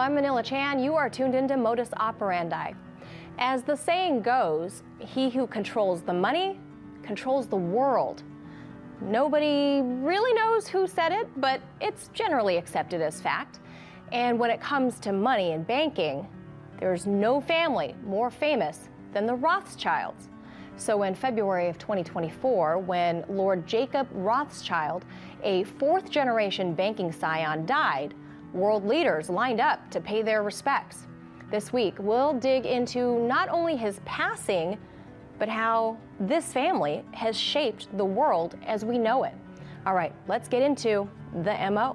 I'm Manila Chan. You are tuned into Modus Operandi. As the saying goes, he who controls the money controls the world. Nobody really knows who said it, but it's generally accepted as fact. And when it comes to money and banking, there's no family more famous than the Rothschilds. So in February of 2024, when Lord Jacob Rothschild, a fourth-generation banking scion, died, world leaders lined up to pay their respects. This week, we'll dig into not only his passing, but how this family has shaped the world as we know it. All right, let's get into the MO.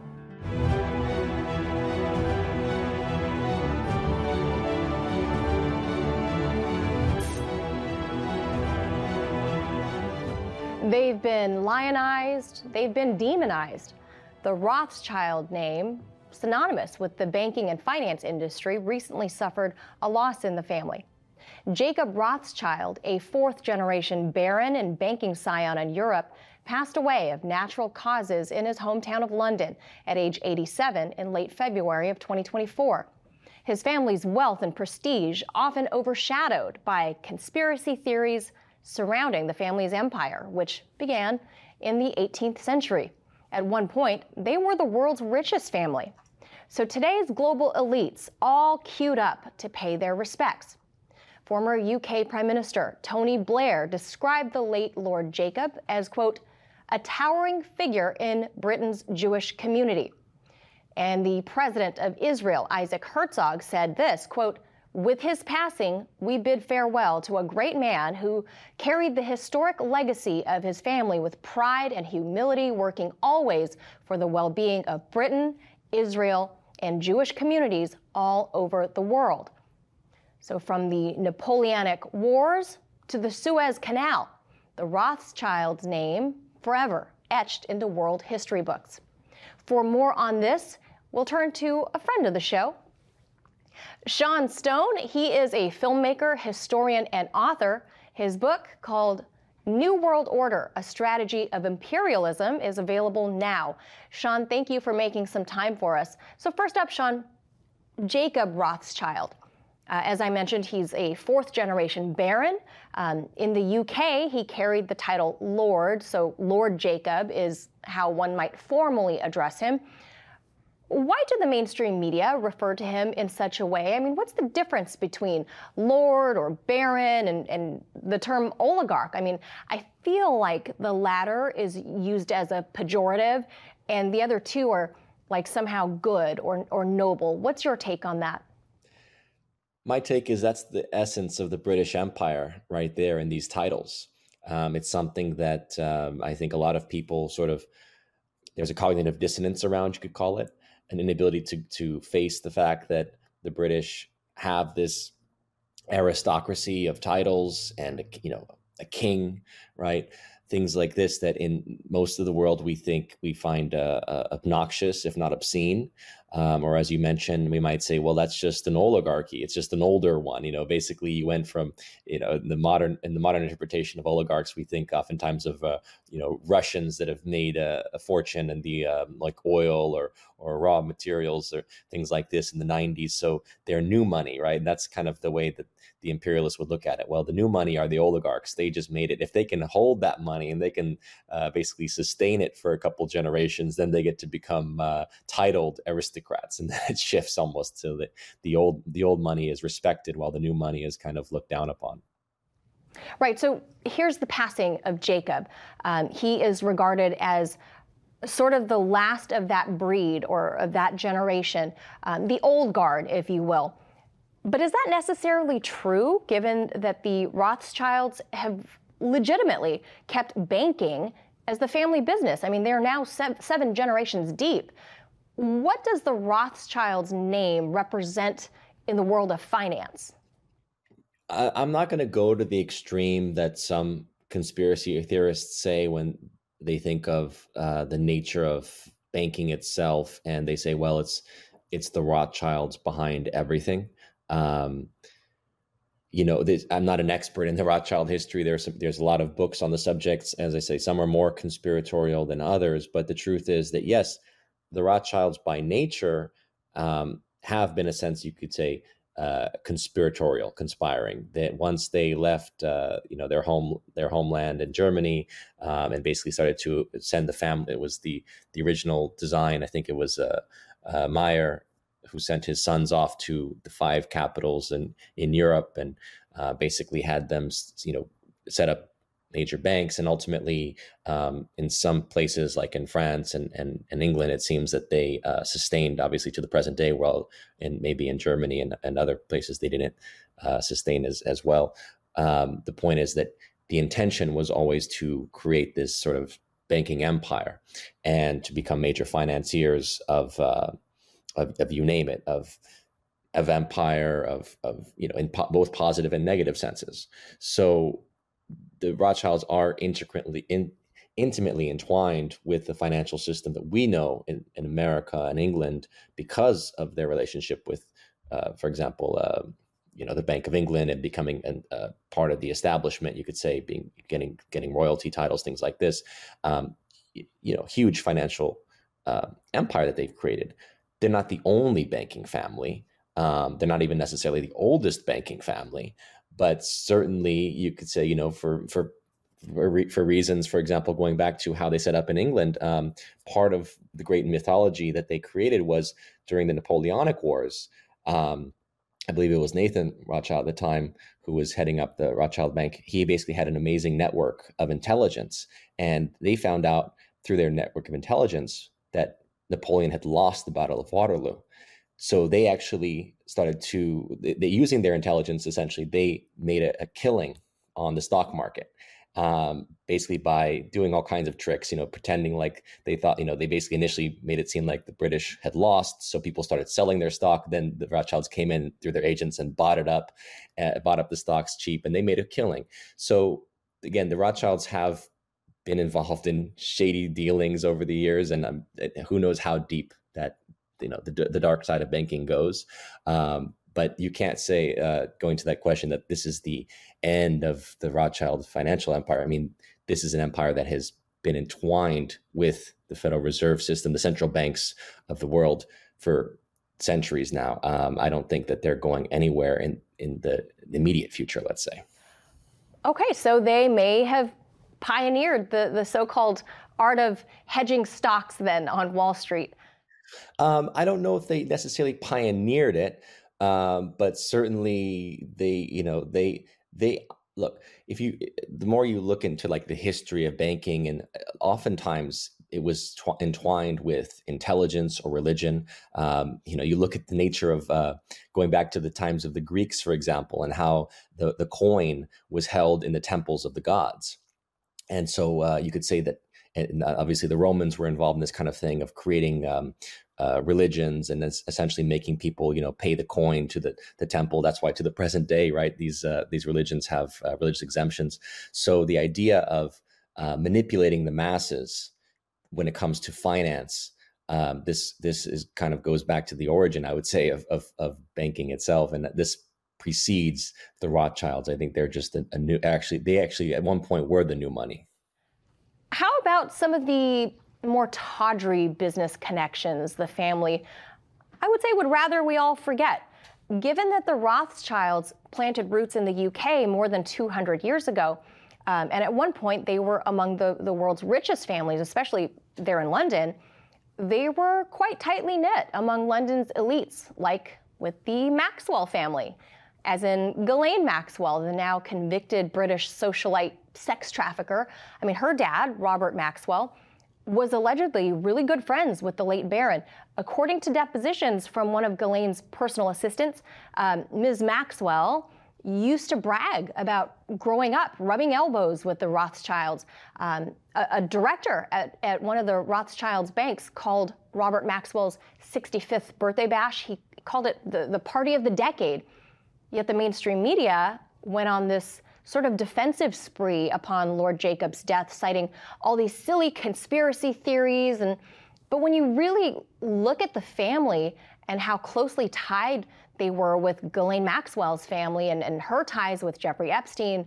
They've been lionized, they've been demonized. The Rothschild name, synonymous with the banking and finance industry, recently suffered a loss in the family. Jacob Rothschild, a fourth-generation baron and banking scion in Europe, passed away of natural causes in his hometown of London at age 87 in late February of 2024. His family's wealth and prestige often overshadowed by conspiracy theories surrounding the family's empire, which began in the 18th century. At one point, they were the world's richest family. So today's global elites all queued up to pay their respects. Former UK Prime Minister Tony Blair described the late Lord Jacob as, quote, a towering figure in Britain's Jewish community. And the president of Israel, Isaac Herzog, said this, quote, with his passing, we bid farewell to a great man who carried the historic legacy of his family with pride and humility, working always for the well-being of Britain, Israel, and Jewish communities all over the world. So from the Napoleonic Wars to the Suez Canal, the Rothschild's name forever etched into world history books. For more on this, we'll turn to a friend of the show, Sean Stone. He is a filmmaker, historian, and author. His book, called New World Order, A Strategy of Imperialism, is available now. Sean, thank you for making some time for us. So first up, Sean, Jacob Rothschild. As I mentioned, he's a fourth-generation baron. In the UK, he carried the title Lord, so Lord Jacob is how one might formally address him. Why do the mainstream media refer to him in such a way? I mean, what's the difference between lord or baron and the term oligarch? I mean, I feel like the latter is used as a pejorative, and the other two are like somehow good or noble. What's your take on that? My take is that's the essence of the British Empire right there in these titles. It's something that I think a lot of people there's a cognitive dissonance around, you could call it, an inability to face the fact that the British have this aristocracy of titles and a king, right? Things like this that in most of the world we find obnoxious, if not obscene. Or as you mentioned, we might say, well, that's just an oligarchy. It's just an older one. Basically you went from, in the modern interpretation of oligarchs, we think oftentimes of, Russians that have made a fortune in the like oil or raw materials or things like this in the 90s. So they're new money, right? And that's kind of the way that the imperialists would look at it. Well, the new money are the oligarchs. They just made it. If they can hold that money and they can basically sustain it for a couple generations, then they get to become titled aristocrats. And then it shifts almost to the old money is respected while the new money is kind of looked down upon. Right. So here's the passing of Jacob. He is regarded as sort of the last of that breed or of that generation, the old guard, if you will. But is that necessarily true, given that the Rothschilds have legitimately kept banking as the family business? I mean, they're now seven generations deep. What does the Rothschilds' name represent in the world of finance? I'm not going to go to the extreme that some conspiracy theorists say when they think of the nature of banking itself, and they say, well, it's the Rothschilds behind everything. I'm not an expert in the Rothschild history. There's a lot of books on the subjects. As I say, some are more conspiratorial than others. But the truth is that, yes, the Rothschilds by nature have been a sense, you could say, conspiratorial, conspiring. That once they left, their homeland in Germany, and basically started to send the family. It was the original design. I think it was Meyer who sent his sons off to the five capitals in Europe, and basically had them, set up major banks. And ultimately, in some places like in France and England, it seems that they sustained, obviously, to the present day, well, and maybe in Germany and other places they didn't sustain as well. The point is that the intention was always to create this sort of banking empire and to become major financiers of you name it, of empire, in both positive and negative senses. So the Rothschilds are intimately entwined with the financial system that we know in America and England because of their relationship with, for example, the Bank of England, and becoming a part of the establishment. You could say, getting royalty titles, things like this. Huge financial empire that they've created. They're not the only banking family. They're not even necessarily the oldest banking family, but certainly you could say, for reasons, for example, going back to how they set up in England, part of the great mythology that they created was during the Napoleonic Wars. I believe it was Nathan Rothschild at the time who was heading up the Rothschild Bank. He basically had an amazing network of intelligence, and they found out through their network of intelligence that Napoleon had lost the Battle of Waterloo. So they actually started using their intelligence, essentially, they made a killing on the stock market, basically by doing all kinds of tricks, pretending like they thought, they basically initially made it seem like the British had lost. So people started selling their stock. Then the Rothschilds came in through their agents and bought up the stocks cheap, and they made a killing. So again, the Rothschilds have been involved in shady dealings over the years, and who knows how deep that the dark side of banking goes. But you can't say, going to that question, that this is the end of the Rothschild financial empire. I mean, this is an empire that has been entwined with the Federal Reserve System, the central banks of the world, for centuries now. I don't think that they're going anywhere in the immediate future, let's say. Okay, so they may have pioneered the so-called art of hedging stocks then on Wall Street. I don't know if they necessarily pioneered it, but certainly they look. The more you look into like the history of banking, and oftentimes it was entwined with intelligence or religion. You look at the nature of going back to the times of the Greeks, for example, and how the coin was held in the temples of the gods. And so you could say that, and obviously the Romans were involved in this kind of thing of creating religions, and essentially making people, pay the coin to the temple. That's why to the present day, right, these religions have religious exemptions. So the idea of manipulating the masses when it comes to finance, this is kind of goes back to the origin, I would say, of banking itself, and this precedes the Rothschilds. I think they're just a new. They actually at one point were the new money. How about some of the more tawdry business connections the family, I would say, would rather we all forget? Given that the Rothschilds planted roots in the UK more than 200 years ago, and at one point they were among the world's richest families, especially there in London, they were quite tightly knit among London's elites, like with the Maxwell family, as in Ghislaine Maxwell, the now convicted British socialite sex trafficker. I mean, her dad, Robert Maxwell, was allegedly really good friends with the late Baron. According to depositions from one of Ghislaine's personal assistants, Ms. Maxwell used to brag about growing up rubbing elbows with the Rothschilds. A director at one of the Rothschilds banks called Robert Maxwell's 65th birthday bash, he called it the party of the decade. Yet the mainstream media went on this sort of defensive spree upon Lord Jacob's death, citing all these silly conspiracy theories. But when you really look at the family and how closely tied they were with Ghislaine Maxwell's family and her ties with Jeffrey Epstein,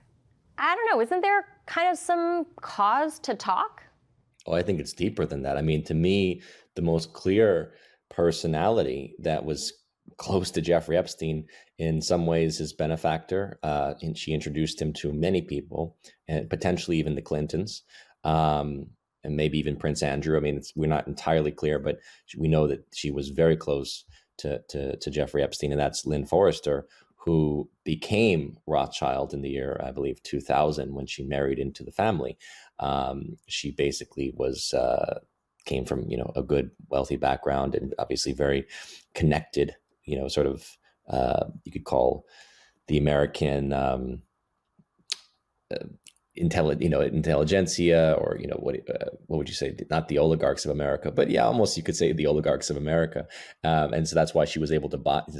I don't know, isn't there kind of some cause to talk? Oh, I think it's deeper than that. I mean, to me, the most clear personality that was close to Jeffrey Epstein, in some ways his benefactor. And she introduced him to many people, and potentially even the Clintons, and maybe even Prince Andrew. I mean, we're not entirely clear, but we know that she was very close to Jeffrey Epstein, and that's Lynn Forrester, who became Rothschild in the year, I believe, 2000, when she married into the family. She basically came from, a good, wealthy background, and obviously very connected, sort of, you could call the American intelligentsia, or what would you say? Not the oligarchs of America, but yeah, almost you could say the oligarchs of America. And so that's why she was able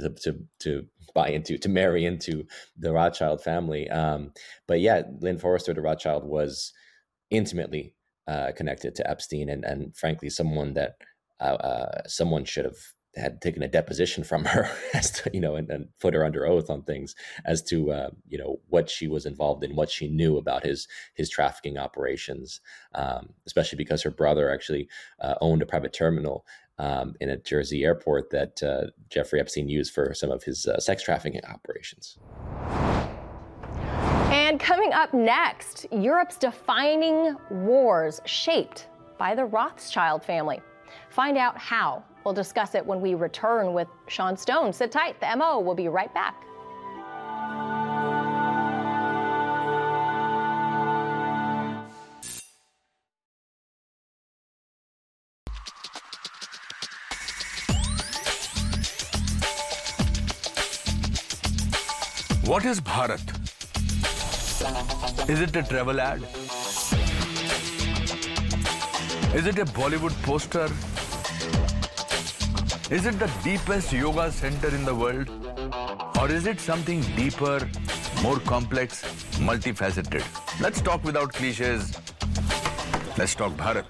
to marry into the Rothschild family. But yeah, Lynn Forrester de Rothschild was intimately connected to Epstein, and frankly, someone that someone should have had taken a deposition from her, as to, and put her under oath on things as to what she was involved in, what she knew about his trafficking operations, especially because her brother actually owned a private terminal in a Jersey airport that Jeffrey Epstein used for some of his sex trafficking operations. And coming up next, Europe's defining wars shaped by the Rothschild family. Find out how. We'll discuss it when we return with Sean Stone. Sit tight. The MO will be right back. What is Bharat? Is it a travel ad? Is it a Bollywood poster? Is it the deepest yoga center in the world? Or is it something deeper, more complex, multifaceted? Let's talk without cliches. Let's talk Bharat.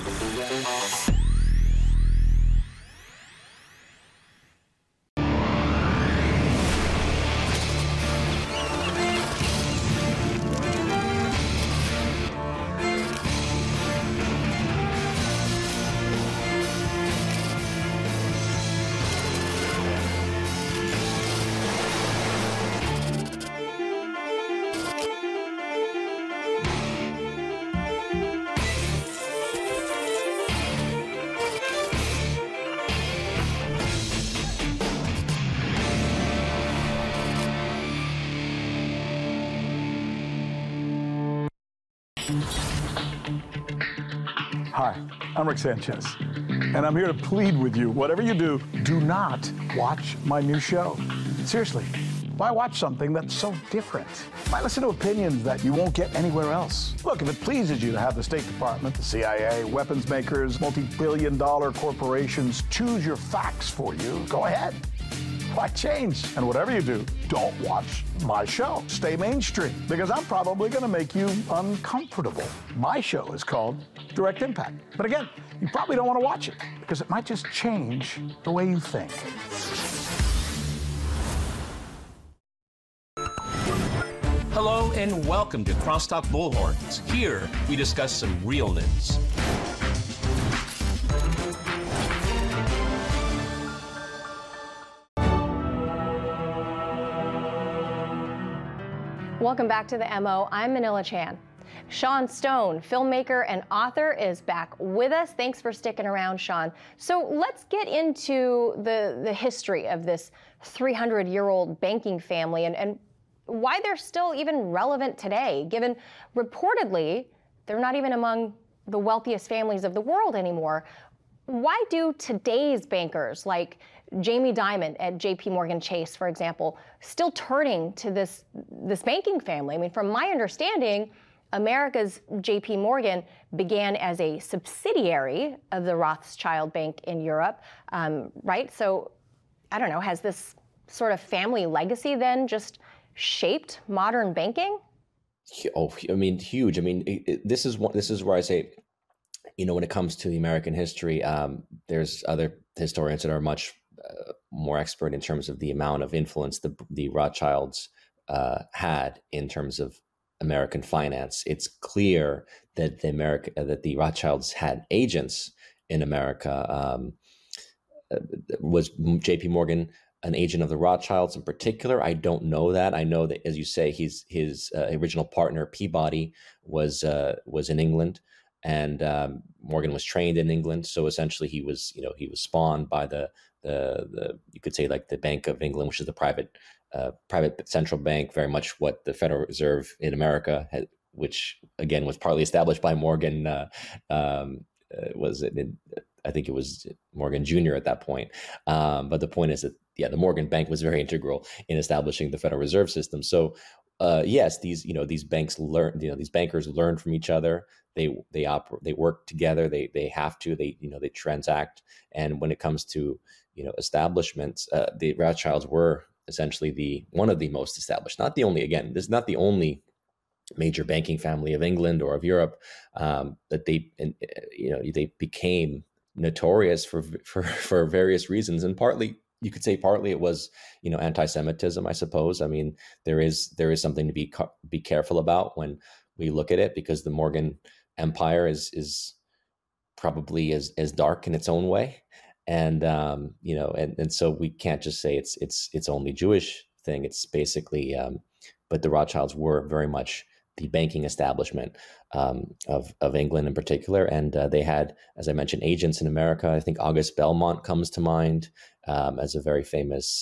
Hi, I'm Rick Sanchez, and I'm here to plead with you. Whatever you do, do not watch my new show. Seriously, why watch something that's so different? Why listen to opinions that you won't get anywhere else? Look, if it pleases you to have the State Department, the CIA, weapons makers, multi-billion-dollar corporations choose your facts for you, go ahead. Why change? And whatever you do, don't watch my show. Stay mainstream, because I'm probably going to make you uncomfortable. My show is called Direct Impact. But again, you probably don't want to watch it, because it might just change the way you think. Hello and welcome to Crosstalk Bullhorns. Here, we discuss some real news. Welcome back to the MO. I'm Manila Chan. Sean Stone, filmmaker and author, is back with us. Thanks for sticking around, Sean. So let's get into the history of this 300-year-old banking family and why they're still even relevant today, given reportedly they're not even among the wealthiest families of the world anymore. Why do today's bankers, like Jamie Dimon at JP Morgan Chase, for example, still turning to this banking family? I mean, from my understanding, America's JP Morgan began as a subsidiary of the Rothschild Bank in Europe, right? So, I don't know, has this sort of family legacy then just shaped modern banking? Oh, I mean, huge. I mean, this is where I say, when it comes to the American history, there's other historians that are much more expert in terms of the amount of influence the Rothschilds had in terms of American finance. It's clear that the Rothschilds had agents in America was J.P. Morgan an agent of the Rothschilds in particular? I don't know that. I know that, as you say, his original partner Peabody was in England, and Morgan was trained in England. So essentially, he was spawned by the you could say like the Bank of England, which is the private central bank, very much what the Federal Reserve in America had, which again was partly established by Morgan. I think it was Morgan Jr. at that point. But the point is that, the Morgan Bank was very integral in establishing the Federal Reserve System. So yes, these banks learn, these bankers learn from each other. They operate, they work together. They have to, they transact. And when it comes to, establishments, the Rothschilds were essentially one of the most established, not the only, again, this is not the only major banking family of England or of Europe, that they became notorious for various reasons. And partly, you could say partly it was, anti-Semitism, I suppose. I mean, there is something to be careful about when we look at it, because the Morgan Empire is probably as dark in its own way. And, and so we can't just say it's only Jewish thing. It's basically, but the Rothschilds were very much the banking establishment of England in particular. And they had, as I mentioned, agents in America. I think August Belmont comes to mind as a very famous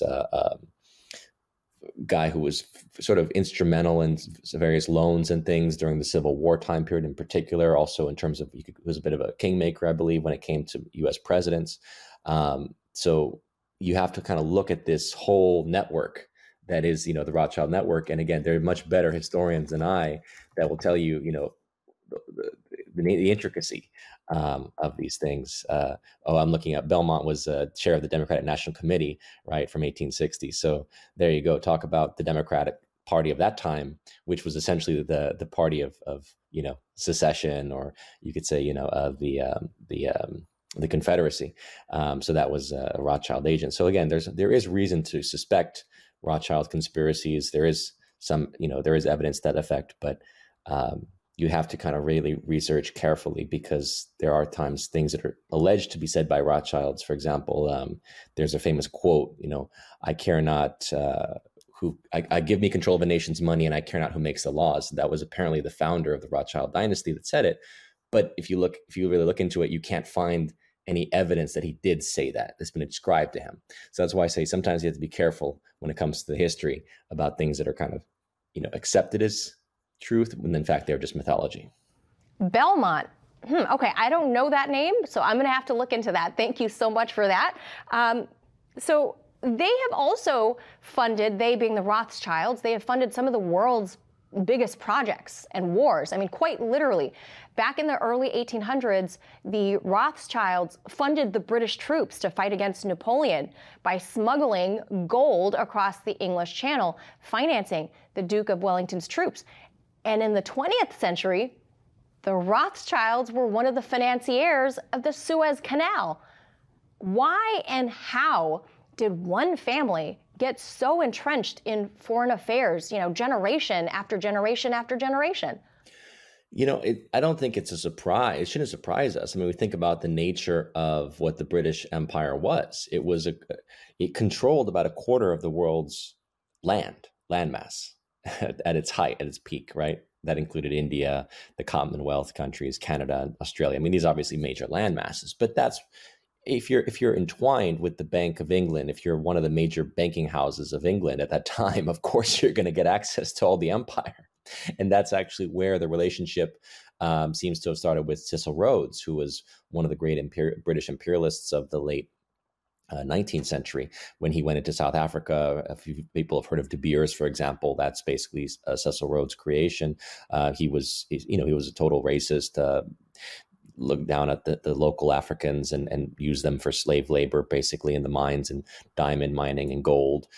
guy who was sort of instrumental in various loans and things during the Civil War time period in particular. Also in terms of, he was a bit of a kingmaker, I believe, when it came to U.S. presidents. So you have to kind of look at this whole network that is, the Rothschild network. And again, they're much better historians than I that will tell you, the intricacy of these things. I'm looking at Belmont was chair of the Democratic National Committee, right, from 1860. So there you go. Talk about the Democratic Party of that time, which was essentially the party of secession, or you could say, the Confederacy. So that was a Rothschild agent. So again, there is reason to suspect Rothschild conspiracies. There is there is evidence to that effect, but you have to kind of really research carefully, because there are times things that are alleged to be said by Rothschilds. For example, there's a famous quote, I care not I give me control of a nation's money, and I care not who makes the laws. That was apparently the founder of the Rothschild dynasty that said it. But if you really look into it, you can't find any evidence that he did say that. That's been ascribed to him. So that's why I say sometimes you have to be careful when it comes to the history about things that are kind of, accepted as truth, when in fact they're just mythology. Belmont. Okay, I don't know that name, so I'm going to have to look into that. Thank you so much for that. So they have also funded, they being the Rothschilds, they have funded some of the world's biggest projects and wars. I mean, quite literally. Back in the early 1800s, the Rothschilds funded the British troops to fight against Napoleon by smuggling gold across the English Channel, financing the Duke of Wellington's troops. And in the 20th century, the Rothschilds were one of the financiers of the Suez Canal. Why and how did one family get so entrenched in foreign affairs, generation after generation after generation? I don't think it's a surprise. It shouldn't surprise us. I mean, we think about the nature of what the British Empire was. It controlled about a quarter of the world's landmass at its height, at its peak, right? That included India, the Commonwealth countries, Canada, Australia. I mean, these are obviously major landmasses, but that's, if you're entwined with the Bank of England, if you're one of the major banking houses of England at that time, of course you're going to get access to all the empire. And that's actually where the relationship seems to have started with Cecil Rhodes, who was one of the great British imperialists of the late 19th century. When he went into South Africa, a few people have heard of De Beers, for example. That's basically Cecil Rhodes' creation. He was a total racist. Looked down at the local Africans and used them for slave labor, basically in the mines and diamond mining and gold.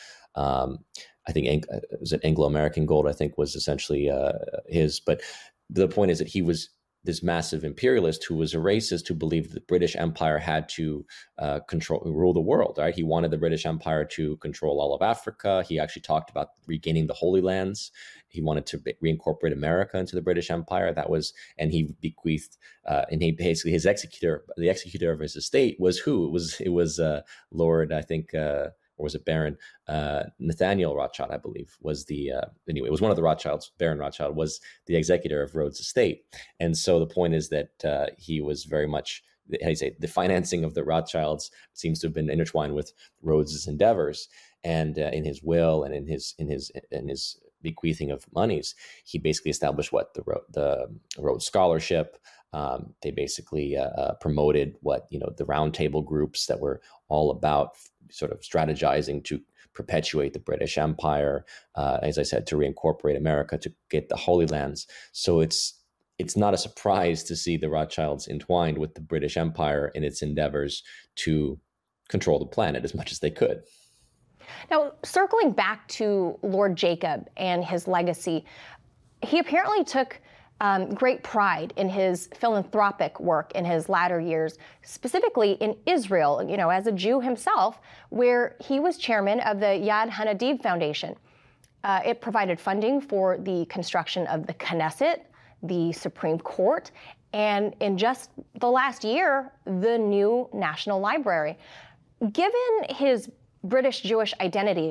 I think it was an Anglo-American gold, I think, was essentially his. But the point is that he was this massive imperialist who was a racist who believed the British Empire had to rule the world. Right? He wanted the British Empire to control all of Africa. He actually talked about regaining the Holy Lands. He wanted to reincorporate America into the British Empire. And he bequeathed, and he basically the executor of his estate was who? It was Lord, I think. Or was it Baron Nathaniel Rothschild, I believe, was anyway, it was one of the Rothschilds. Baron Rothschild was the executor of Rhodes' estate. And so the point is that he was very much, how do you say, the financing of the Rothschilds seems to have been intertwined with Rhodes' endeavors. And in his will and in his bequeathing of monies, he basically established the Rhodes Scholarship. They basically promoted the round table groups that were all about sort of strategizing to perpetuate the British Empire, as I said, to reincorporate America, to get the Holy Lands. So it's not a surprise to see the Rothschilds entwined with the British Empire in its endeavors to control the planet as much as they could. Now, circling back to Lord Jacob and his legacy, he apparently took great pride in his philanthropic work in his latter years, specifically in Israel, as a Jew himself, where he was chairman of the Yad Hanadiv Foundation. It provided funding for the construction of the Knesset, the Supreme Court, and in just the last year, the new National Library. Given his British Jewish identity,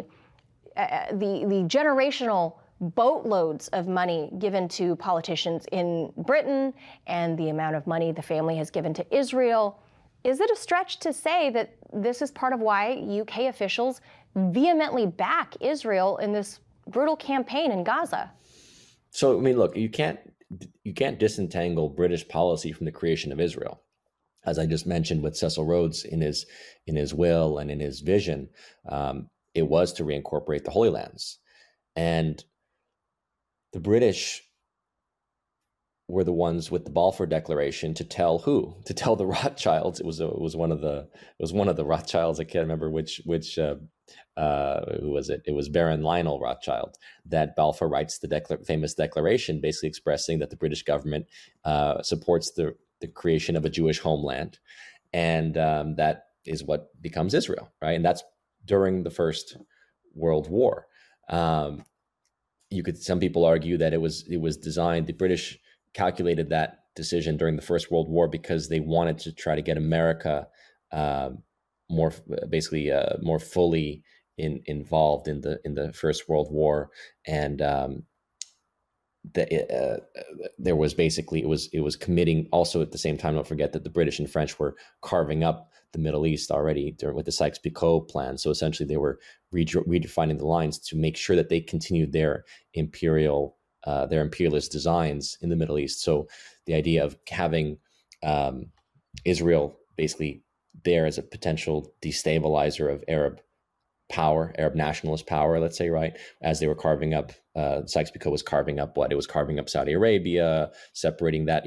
the generational boatloads of money given to politicians in Britain and the amount of money the family has given to Israel, is it a stretch to say that this is part of why UK officials vehemently back Israel in this brutal campaign in Gaza? So, I mean, look, you can't disentangle British policy from the creation of Israel. As I just mentioned with Cecil Rhodes in his will and in his vision, it was to reincorporate the Holy Lands. And the British were the ones with the Balfour Declaration to tell who? To tell the Rothschilds. It was one of the Rothschilds. I can't remember which who was it? It was Baron Lionel Rothschild that Balfour writes the famous declaration, basically expressing that the British government supports the creation of a Jewish homeland, and that is what becomes Israel, right? And that's during the First World War. Some people argue that it was designed. The British calculated that decision during the First World War because they wanted to try to get America more fully involved in the First World War, and there was basically it was committing. Also at the same time, don't forget that the British and French were carving up the Middle East already with the Sykes-Picot plan. So essentially, they were redefining the lines to make sure that they continued their imperialist designs in the Middle East. So the idea of having Israel basically there as a potential destabilizer of Arab nationalist power, let's say, right? As they were carving up, Sykes-Picot was carving up what? It was carving up Saudi Arabia, separating that,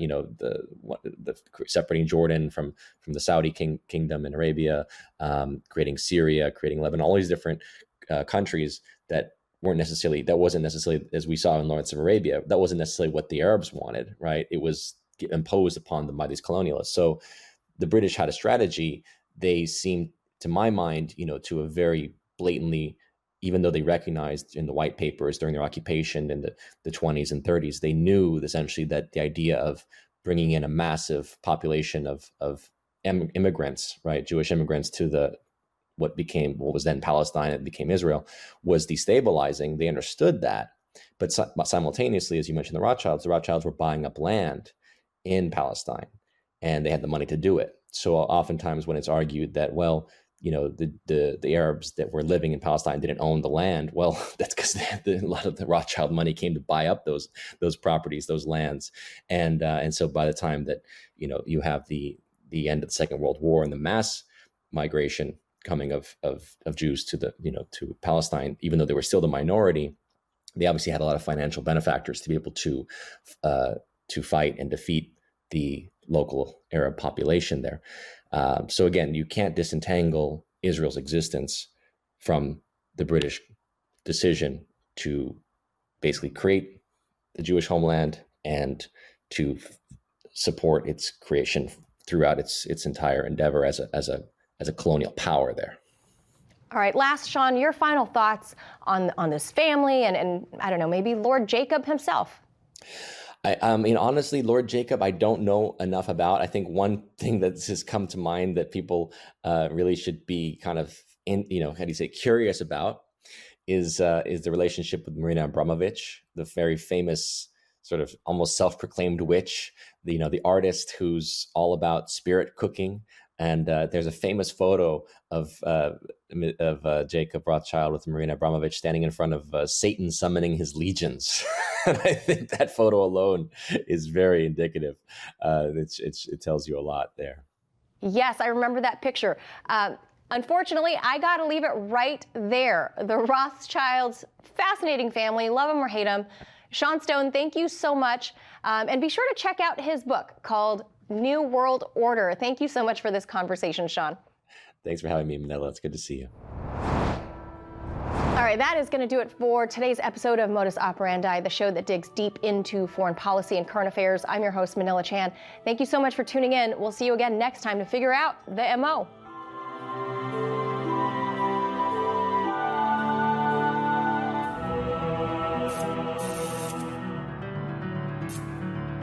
separating Jordan from the Saudi kingdom in Arabia, creating Syria, creating Lebanon, all these different countries that wasn't necessarily, as we saw in Lawrence of Arabia, that wasn't necessarily what the Arabs wanted, right? It was imposed upon them by these colonialists. So the British had a strategy. They seemed, to my mind, to a very blatantly, even though they recognized in the white papers during their occupation in the 20s and 30s, they knew essentially that the idea of bringing in a massive population of immigrants, right, Jewish immigrants to what was then Palestine and became Israel, was destabilizing. They understood that, but simultaneously, as you mentioned, the Rothschilds were buying up land in Palestine, and they had the money to do it. So oftentimes when it's argued that, well, the Arabs that were living in Palestine didn't own the land. Well, that's because a lot of the Rothschild money came to buy up those properties, those lands, and so by the time that you have the end of the Second World War and the mass migration coming of Jews to Palestine, even though they were still the minority, they obviously had a lot of financial benefactors to be able to fight and defeat the local Arab population there. So again, you can't disentangle Israel's existence from the British decision to basically create the Jewish homeland and to support its creation throughout its entire endeavor as a colonial power there. All right, last, Sean, your final thoughts on this family and I don't know, maybe Lord Jacob himself. I mean, honestly, Lord Jacob, I don't know enough about. I think one thing that has come to mind that people really should be kind of curious about is the relationship with Marina Abramovich, the very famous sort of almost self-proclaimed witch, the artist who's all about spirit cooking. And there's a famous photo of Jacob Rothschild with Marina Abramovich standing in front of Satan summoning his legions. And I think that photo alone is very indicative. It tells you a lot there. Yes, I remember that picture. Unfortunately, I got to leave it right there. The Rothschilds, fascinating family, love them or hate them. Sean Stone, thank you so much. And be sure to check out his book called New World Order. Thank you so much for this conversation, Sean. Thanks for having me, Manila. It's good to see you. All right, that is going to do it for today's episode of Modus Operandi, the show that digs deep into foreign policy and current affairs. I'm your host, Manila Chan. Thank you so much for tuning in. We'll see you again next time to figure out the MO.